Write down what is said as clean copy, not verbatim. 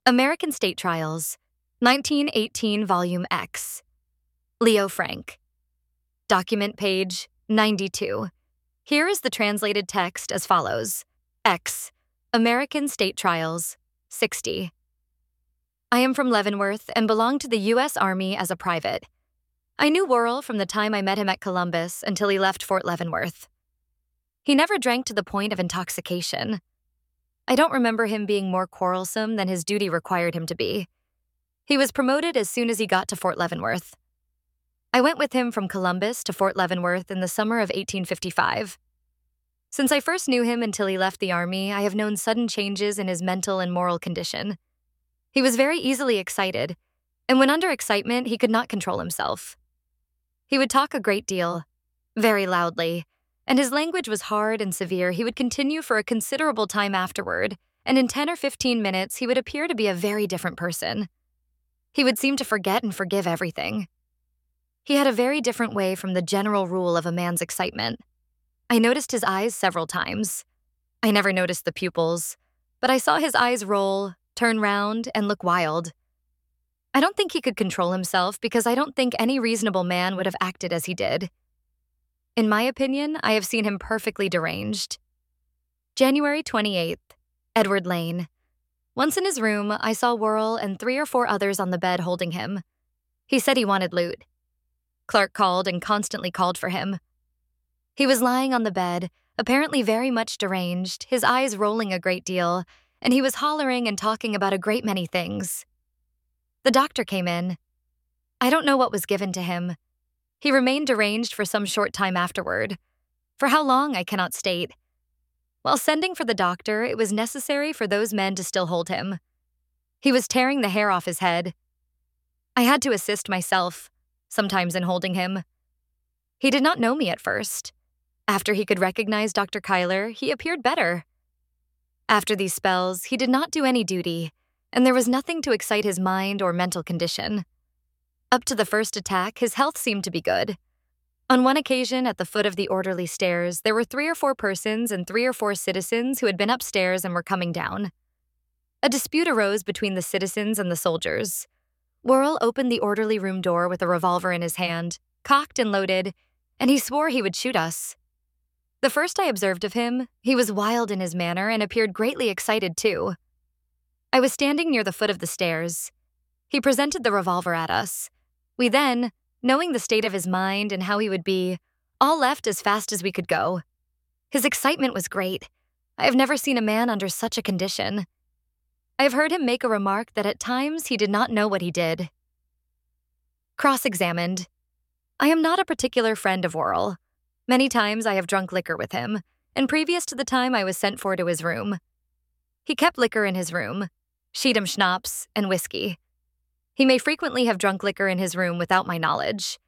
American State Trials, 1918 Volume X. Leo Frank. Document page 92. Here is the translated text as follows. X. American State Trials, 60. I am from Leavenworth and belong to the U.S. Army as a private. I knew Worrell from the time I met him at Columbus until he left Fort Leavenworth. He never drank to the point of intoxication. I don't remember him being more quarrelsome than his duty required him to be. He was promoted as soon as he got to Fort Leavenworth. I went with him from Columbus to Fort Leavenworth in the summer of 1855. Since I first knew him until he left the Army, I have known sudden changes in his mental and moral condition. He was very easily excited, and when under excitement, he could not control himself. He would talk a great deal, very loudly, and his language was hard and severe. He would continue for a considerable time afterward, and in 10 or 15 minutes, he would appear to be a very different person. He would seem to forget and forgive everything. He had a very different way from the general rule of a man's excitement. I noticed his eyes several times. I never noticed the pupils, but I saw his eyes roll, turn round, and look wild. I don't think he could control himself because I don't think any reasonable man would have acted as he did. In my opinion, I have seen him perfectly deranged. January 28th, Edward Lane. Once in his room, I saw Worrell and 3 or 4 others on the bed holding him. He said he wanted loot. Clark called and constantly called for him. He was lying on the bed, apparently very much deranged, his eyes rolling a great deal, and he was hollering and talking about a great many things. The doctor came in. I don't know what was given to him. He remained deranged for some short time afterward. For how long, I cannot state. While sending for the doctor, it was necessary for those men to still hold him. He was tearing the hair off his head. I had to assist myself, sometimes in holding him. He did not know me at first. After he could recognize Dr. Cuyler, he appeared better. After these spells, he did not do any duty, and there was nothing to excite his mind or mental condition. Up to the first attack, his health seemed to be good. On one occasion, at the foot of the orderly stairs, there were 3 or 4 persons and 3 or 4 citizens who had been upstairs and were coming down. A dispute arose between the citizens and the soldiers. Worrell opened the orderly room door with a revolver in his hand, cocked and loaded, and he swore he would shoot us. The first I observed of him, he was wild in his manner and appeared greatly excited too. I was standing near the foot of the stairs. He presented the revolver at us. We then, knowing the state of his mind and how he would be, all left as fast as we could go. His excitement was great. I have never seen a man under such a condition. I have heard him make a remark that at times he did not know what he did. Cross-examined. I am not a particular friend of Worrell. Many times I have drunk liquor with him, and previous to the time I was sent for to his room. He kept liquor in his room, Schiedam schnapps, and whiskey. He may frequently have drunk liquor in his room without my knowledge.